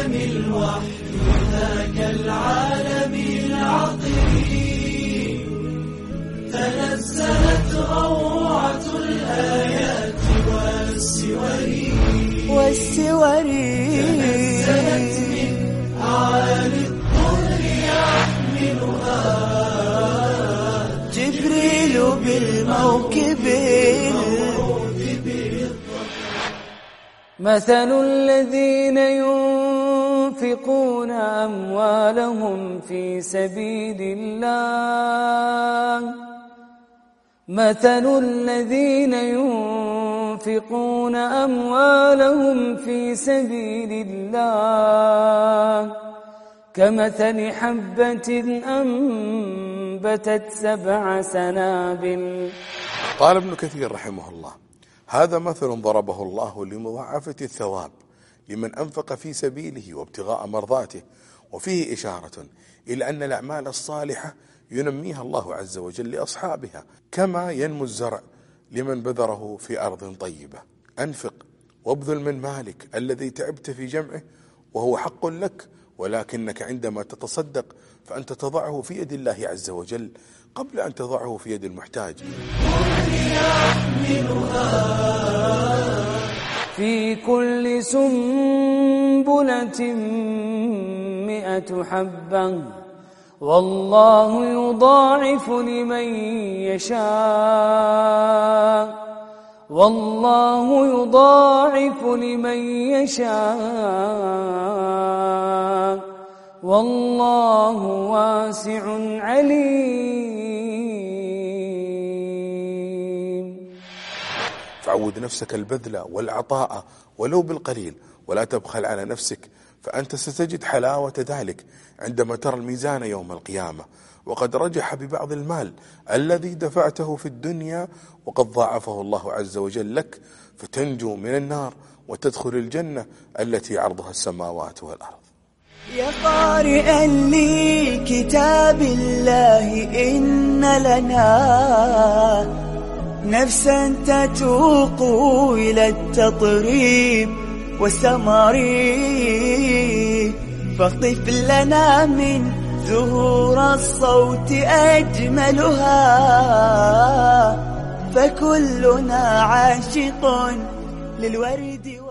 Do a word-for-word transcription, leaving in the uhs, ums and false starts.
عالم الوحي ذاك العالم العظيم تنزلت روعة الآيات والسور والسور تنزلت من أعالي الطول يحملها جبريل بالموكب مثل الذين ينفقون أموالهم في سبيل الله مثل الذين ينفقون أموالهم في سبيل الله كمثل حبة أنبتت سبع سنابل. قال ابن كثير رحمه الله: هذا مثل ضربه الله لمضاعفة الثواب لمن أنفق في سبيله وابتغاء مرضاته، وفيه إشارة إلى أن الأعمال الصالحة ينميها الله عز وجل لأصحابها كما ينمو الزرع لمن بذره في أرض طيبة. أنفق وابذل من مالك الذي تعبت في جمعه وهو حق لك، ولكنك عندما تتصدق فأنت تضعه في يد الله عز وجل قبل أن تضعه في يد المحتاج. في كل سنبلة مئة حبة والله يضاعف لمن يشاء والله يضاعف لمن يشاء والله واسع عليم. فعود نفسك البذل والعطاء ولو بالقليل، ولا تبخل على نفسك، فأنت ستجد حلاوة ذلك عندما ترى الميزان يوم القيامة وقد رجح ببعض المال الذي دفعته في الدنيا وقد ضاعفه الله عز وجل لك، فتنجو من النار وتدخل الجنة التي عرضها السماوات والأرض. يا قارئا لكتاب الله إن لنا نفسا تتوق إلى التطريب والسمر، فاقطف لنا من زهور الصوت أجملها، فكلنا عاشق للورد.